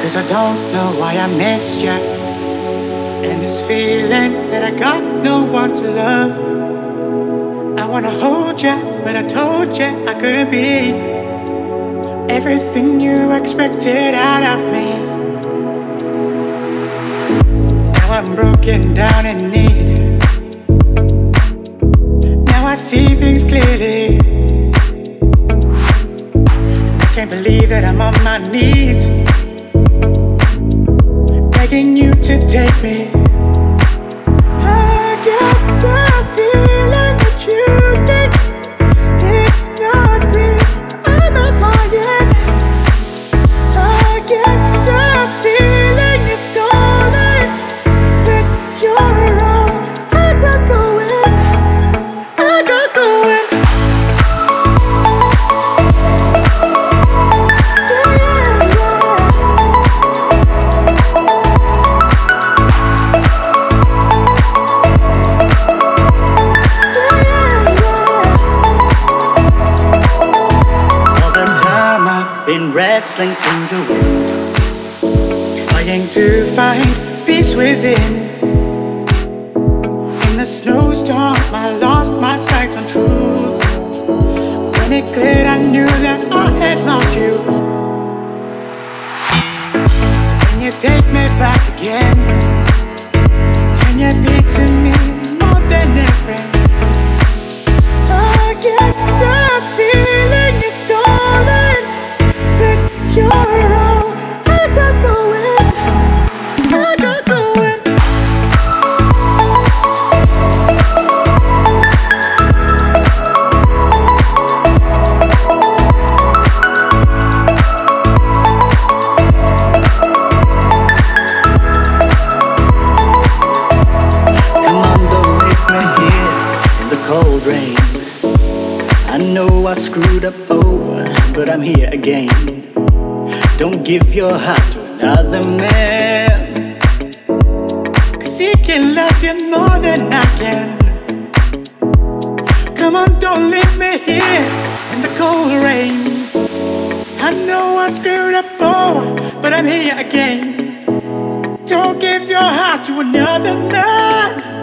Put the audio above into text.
'Cause I don't know why I missed you. And this feeling that I got no one to love. I wanna hold you, but I told you I couldn't be everything you expected out of me. Now I'm broken down and needed. Now I see things clearly. I can't believe that I'm on my knees, begging you to take me. I get the feeling that you think it's not real. I'm not lying. I get the feeling you're stalling. When you're wrong, I got going. I got going. Been wrestling through the world, trying to find peace within. In the snowstorm, I lost my sight on truth. When it cleared, I knew that I had lost you. Can you take me back again? Can you be to me more than a friend? I get the feeling you're stalling. You're wrong, I got going. I got going. Come on, don't leave me here in the cold rain. I know I screwed up, but I'm here again. Don't give your heart to another man, 'cause he can love you more than I can. Come on, don't leave me here in the cold rain. I know I screwed up, but I'm here again. Don't give your heart to another man.